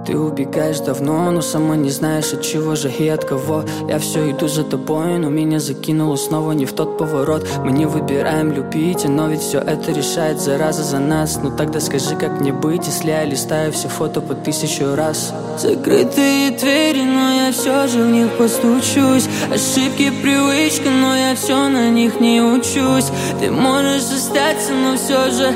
Ты убегаешь давно, но сама не знаешь, от чего же и от кого. Я все иду за тобой, но меня закинуло снова не в тот поворот. Мы не выбираем любить, но ведь все это решает зараза за нас. Ну тогда скажи, как мне быть, если я листаю все фото по 1000 раз. Закрытые двери, но я все же в них постучусь. Ошибки, привычка, но я все на них не учусь. Ты можешь остаться, но все же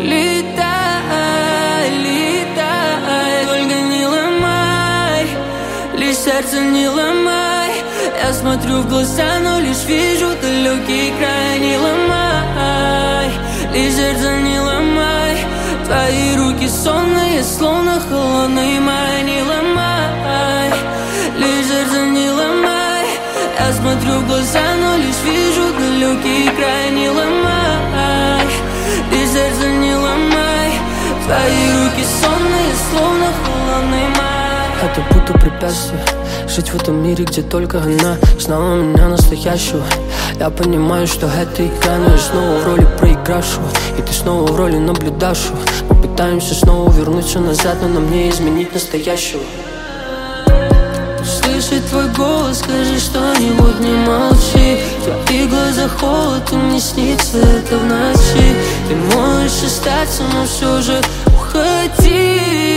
летай, летай. Только не ломай, лишь сердце не ломай. Я смотрю в глаза, но лишь вижу далекий край. Не ломай, лишь сердце не ломай. Твои руки сонные, словно холодный май. Не ломай, лишь сердце не ломай. Я смотрю в глаза, но лишь вижу далекий край. Не ломай, лишь сердце не ломай. Твои руки сонные, словно холодный май. Это будто препятствие, жить в этом мире, где только она знала меня настоящего. Я понимаю, что это игра, но я снова в роли проигравшего, и ты снова в роли наблюдавшего. Мы пытаемся снова вернуться назад, но нам не изменить настоящего. Слышать твой голос, скажи что-нибудь, не молчи. В твоих глазах холод, и мне снится это в ночи. Ты можешь остаться, но все же уходи.